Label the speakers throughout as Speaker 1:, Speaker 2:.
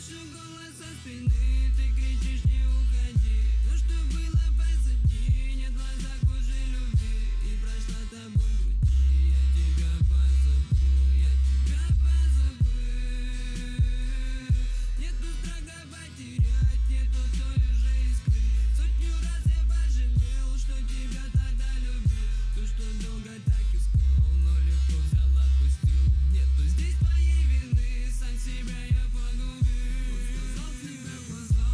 Speaker 1: Слышу голос со спины, ты кричишь: не уходи. Но что было позади, нет в глазах уже любви. И прошла тобой в груди, я тебя позабыл, я тебя позабыл. Нету страха потерять, нету той уже искры. Сотню раз я пожалел, что тебя тогда любил. То, что долго так искал, но легко взял, отпустил. Нету здесь твоей вины, сам себя я погубил. Он сказал тебе в глаза,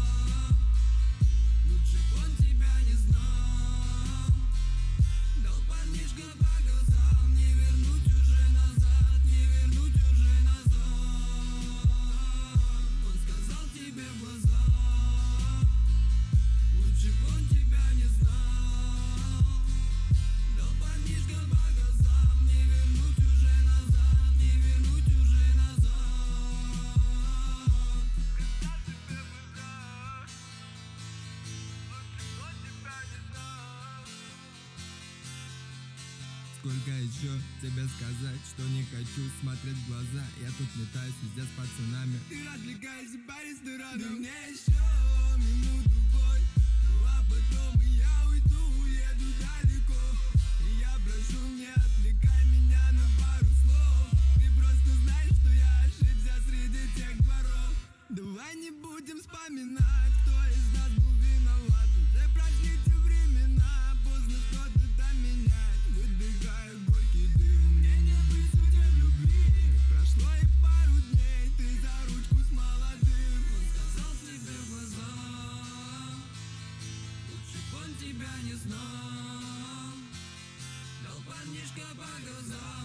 Speaker 1: лучше б он тебя не знал. Дал парнишка по глазам, не вернуть уже назад, не вернуть уже назад. Он сказал тебе в глаза, лучше б он тебя не знал. Дал парнишка по глазам, не вернуть уже назад, не вернуть уже назад.
Speaker 2: Сколько еще тебе сказать, что не хочу смотреть в глаза. Я тут метаюсь везде с пацанами.
Speaker 1: Ты развлекайся по ресторанам. Мне еще минуту бой, ну а потом и я уйду, уеду далеко. И я прошу, не отвлекай меня на пару слов. Ты просто знаешь, что я ошибся среди тех дворов. Давай не будем вспоминать, кто из нас был виноват. Уже прошли те времена, поздно что-то там менять. Выдыхаю горький дым, мне не быть судьей в любви. Прошло и пару дней, ты за ручку с молодым. Он сказал тебе в глаза, лучше б он тебя не знал. Дал парнишка по глазам.